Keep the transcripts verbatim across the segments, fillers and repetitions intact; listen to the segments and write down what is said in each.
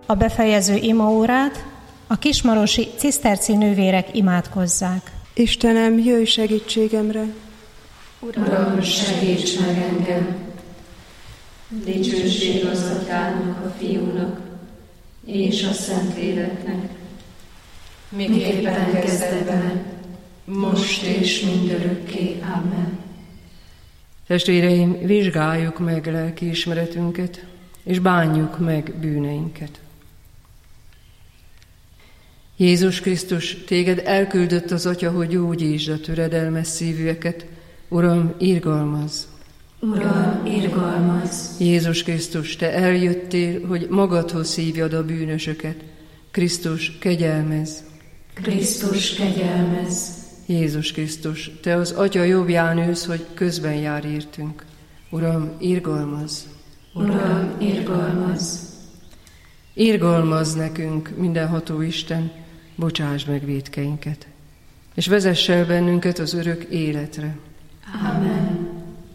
a befejező imaórát a kismarosi ciszterci nővérek imádkozzák. Istenem, jöjj segítségemre! Uram, segíts meg engem! Dicsőség az Atyának, a Fiúnak és a Szentléleknek, miképpen kezdetben, most és mindörökké. Amen. Testvéreim, vizsgáljuk meg lelkiismeretünket, és bánjuk meg bűneinket. Jézus Krisztus, téged elküldött az Atya, hogy gyógyítsd a töredelmes szívűeket. Uram, irgalmazz! Uram, irgalmazz! Jézus Krisztus, te eljöttél, hogy magadhoz hívjad a bűnösöket. Krisztus, kegyelmezz! Krisztus, kegyelmezz! Jézus Krisztus, te az Atya jobbján ülsz, hogy közben jár értünk. Uram, irgalmazz! Uram, irgalmazz! Irgalmazz nekünk, mindenható Isten, bocsáss meg vétkeinket, és vezess el bennünket az örök életre. Amen.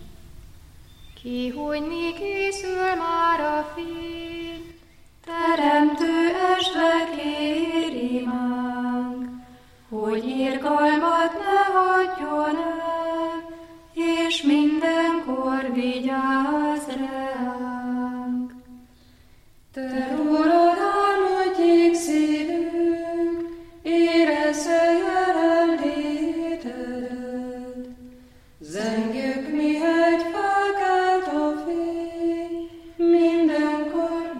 Kihújni készül már a fény, teremtő esve kér imánk, hogy irgalmat ne hagyjon el, és mindenkor vigyázz ránk. Te rólad álmodjék szívünk, érezze jelenlétedet. Zengjük, mihegy felkelt a fény, mindenkor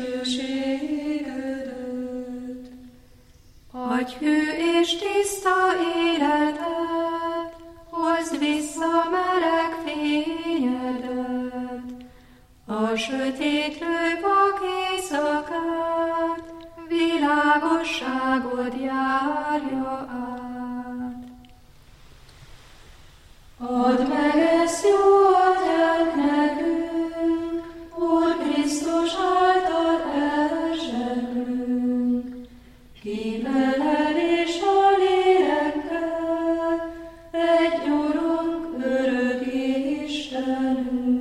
dicsőségedet. Adj hű és tiszta életet, hozd vissza meleg fényedet. A sötétlő vak éjszakát, világosságod járja át. Add meg ezt jó atyánk nekünk, Úr Krisztus által elzseblünk. Ki veled és a lélekkel, egy Urunk, örök Istenünk.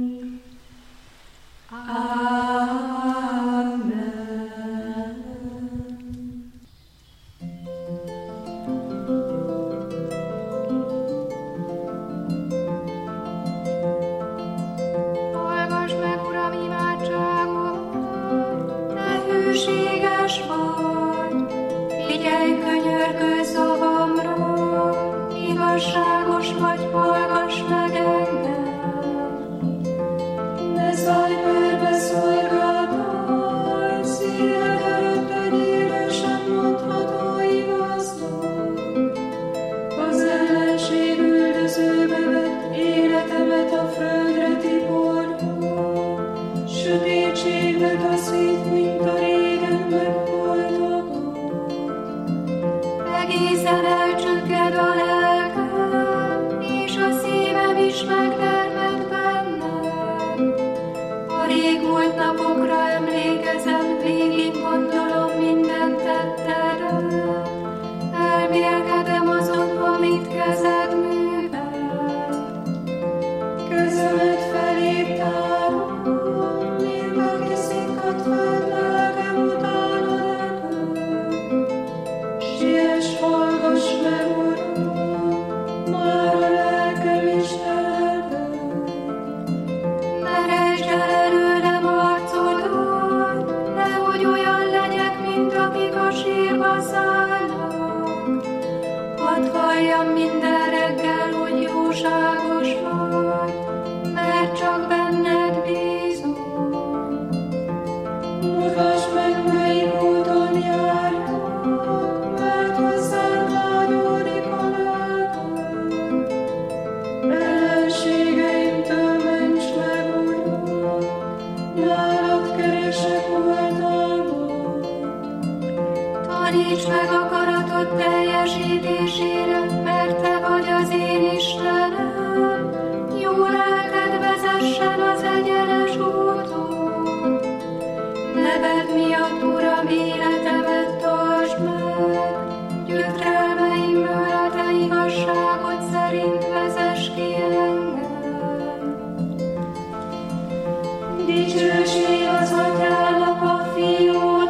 Igazságos vagy, hallgass meg engem. Ne szállj perbe szolgáltaj, szíved előtt egy élősen mondható igaznak. Az ellenség üldözőbe vett életemet a földre tiporja, sötétségbe taszít, mint a régen megboldogot. Egészen elcsökked a lelkem, és a szívem is megtermett bennem. A régmúlt napokra emlékezem, végig gondolom minden tettedet. Elmélkedem azon, amit kezed művelt. Kezemet felé tárom, mint aki szikkat föld, lelkem utána repül. Siess, hallgass meg, Uram, már a lelkem is elved. Ne rejtsd el előlem arcodat, nehogy olyan legyek, mint akik a sírba szállnak. Hadd halljam minden reggel, hogy jóságos vagy, mert csak benned bízom. Mutasd meg, melyik úton járjak, mert hozzád vágyódik a lelkem. Ellenségeimtől ments meg, Uram, nálad keresek oltalmat. Taníts meg akaratod teljesítésére, mert te vagy az én Istenem. Jó lelked vezessen az egyenes úton. Neved miatt, Uram, életemet tartsd meg. Gyötrelmeimből a te igazságod szerint vezess ki engem. Dicsőség az Atyának, a Fiúnak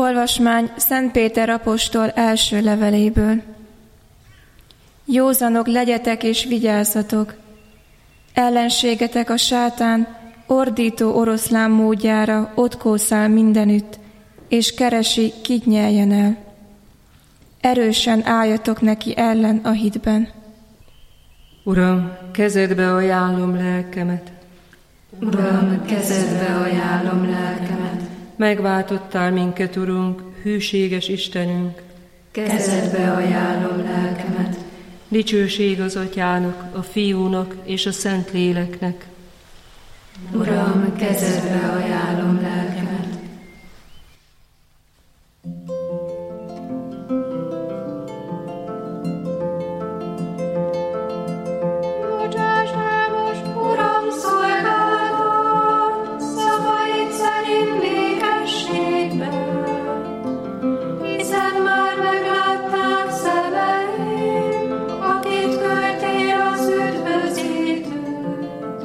Olvasmány Szent Péter apostol első leveléből. Józanok legyetek és vigyázzatok! Ellenségetek a sátán ordító oroszlán módjára ott kószál mindenütt, és keresi, kit nyeljen el. Erősen álljatok neki ellen a hitben. Uram, kezedbe ajánlom lelkemet. Uram, kezedbe ajánlom lelkemet. Megváltottál minket, Urunk, hűséges Istenünk. Kezedbe ajánlom lelkemet. Dicsőség az Atyának, a Fiúnak és a Szentléleknek. Uram, kezedbe ajánlom lelkemet. Bocsáss el most, Uram, szolgálatot, szavaid szerint békességben, hiszen már meglátták szemeim, akit küldtél az üdvözítőt.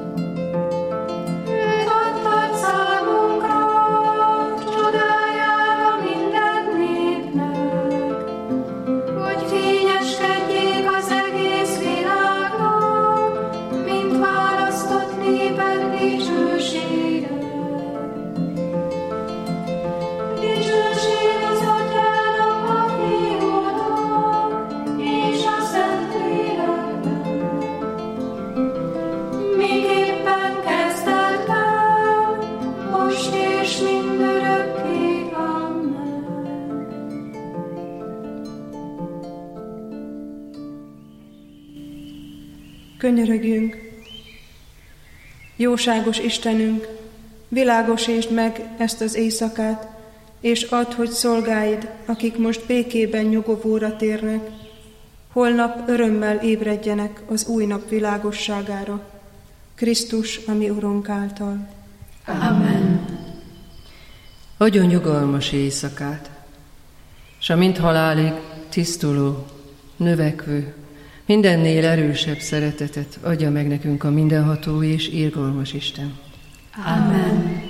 Őt adtad számunkra, csodájára minden népnek, hogy fényeskedjék az egész világnak, mint választott néped dicsősége. Dicsőség az Atyának, a Fiúnak és a Szentléleknek, miképpen kezdetben, most és mindörökké. Amen. Könyörögjünk! Jóságos Istenünk, világosítsd meg ezt az éjszakát, és add, hogy szolgáid, akik most békében nyugovóra térnek, holnap örömmel ébredjenek az új nap világosságára, Krisztus, a mi Urunk által. Amen. Adjon nyugalmas éjszakát, s a mint halálig tisztuló, növekvő, mindennél erősebb szeretetet adja meg nekünk a mindenható és irgalmas Isten. Amen.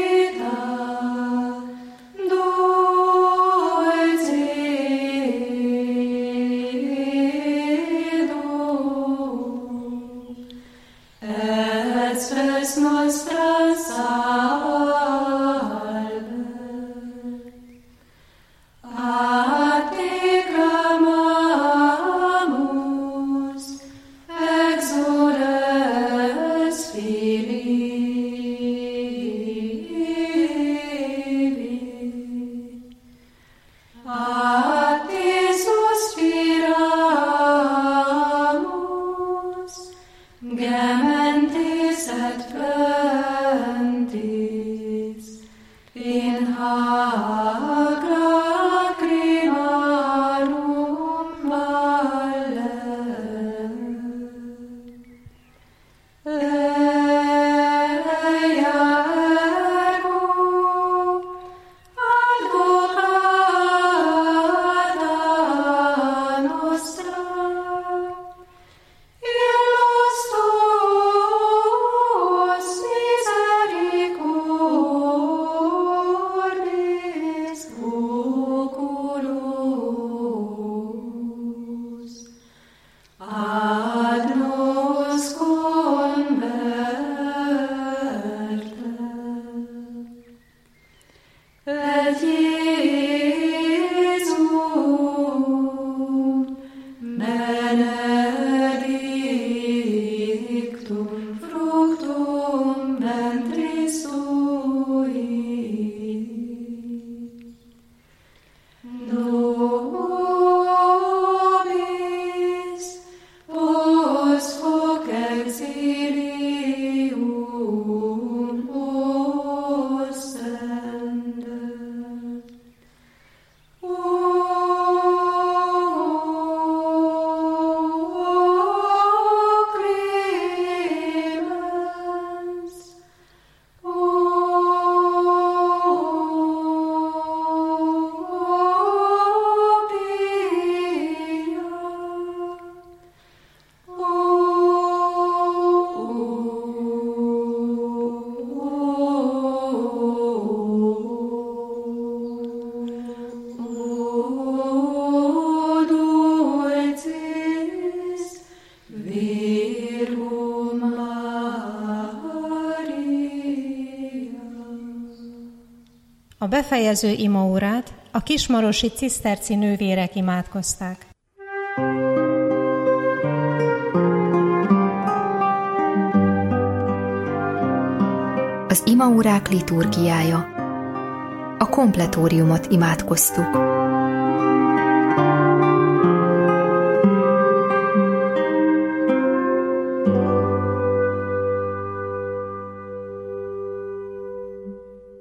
Dulce A befejező imaórát a kismarosi ciszterci nővérek imádkozták. Az imaórák liturgiája. A kompletóriumot imádkoztuk.